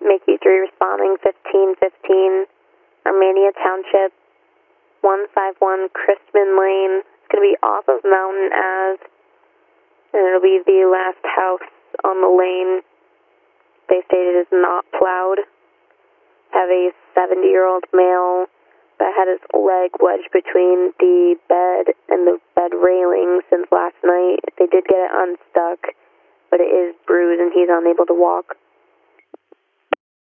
Mickey 3 responding, 1515, Armenia Township, 151 Crispin Lane. It's going to be off of Mountain Ave, and it'll be the last house on the lane. They stated is not plowed. Have a 70-year-old male that had his leg wedged between the bed and the bed railing since last night. They did get it unstuck, but it is bruised and he's unable to walk.